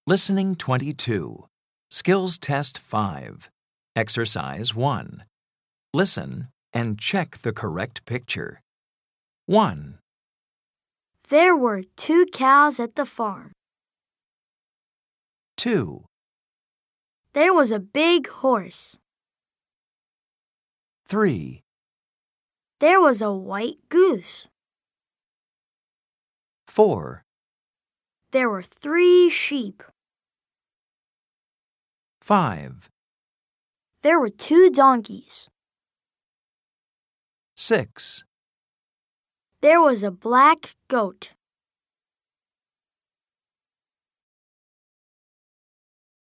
Listening 22. Skills Test 5. Exercise 1. Listen and check the correct picture. 1, There were 2 cows at the farm. 2, There was a big horse. 3, There was a white goose. 4, There were 3 sheep. 5, There were 2 donkeys. 6, There was a black goat.